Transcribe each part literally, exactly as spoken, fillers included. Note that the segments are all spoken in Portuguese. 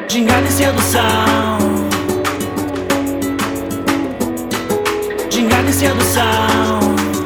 Gingada e sedução, gingada e sedução,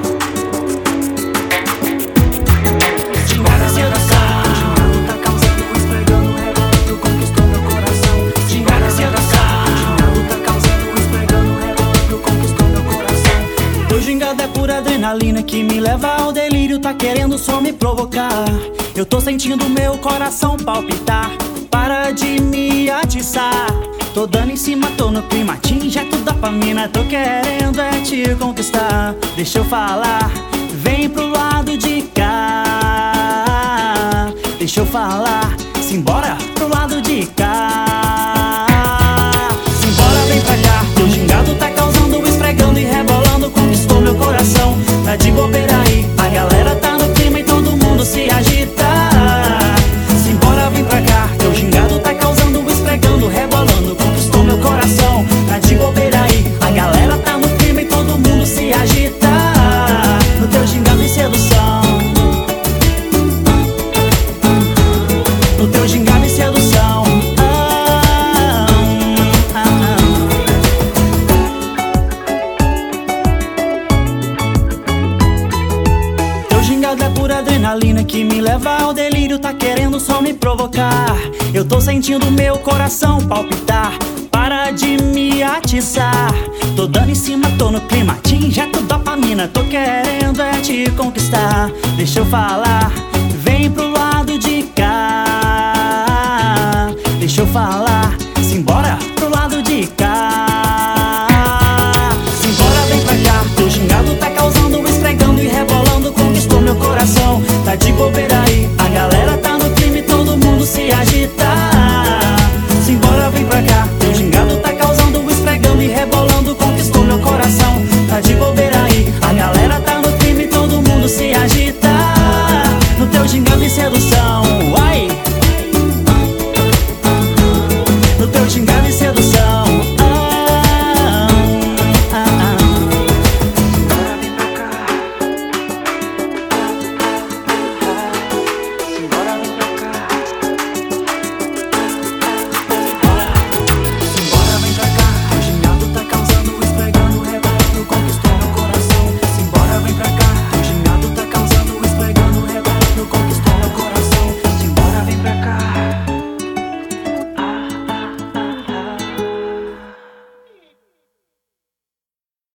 gingada e sedução. Gingado tá causando, esfregando, rebolando, conquistou meu coração. Gingada e sedução, Gingado tá causando, esfregando, rebolando, conquistou meu coração. teu gingado é pura adrenalina que me leva ao delírio, tá querendo só me provocar. Eu tô sentindo meu coração palpitar, para de me atiçar. Tô dando em cima, tô no clima, te injeto dopamina. Tô querendo é te conquistar. Deixa eu falar, vem pro lado de cá. Deixa eu falar, simbora pro lado de cá. Simbora, vem pra cá. Teu gingado tá causando, esfregando e rebolando, conquistou meu coração. Tá de bobeira aí, a galera tá no clima e todo mundo se agita. Simbora, vem pra cá. Teu gingado tá causando, esfregando, rebolando, conquistou meu coração. Tá de bobeira aí, a galera tá no clima e todo mundo se agita. No teu gingado e sedução, no teu gingado e sedução. Ah, ah, ah. Teu gingado é pura adrenalina que me leva ao delírio, tá querendo só me provocar. Eu tô sentindo meu coração palpitar, para de me atiçar. Tô dando em cima, tô no clima, te injeto dopamina. Tô querendo é te conquistar. Deixa eu falar, vem pro lado de cá. Deixa eu falar, simbora pro lado de cá. Simbora, vem pra cá. Teu gingado tá causando, esfregando e rebolando, conquistou meu coração. Tá de bobeira aí, a galera tá no clima e todo mundo se agita. Simbora, vem pra cá. Teu gingado tá causando, esfregando e rebolando, conquistou meu coração. Tá de bobeira aí, a galera tá no clima e todo mundo se agita. No teu gingado e sedução, uai.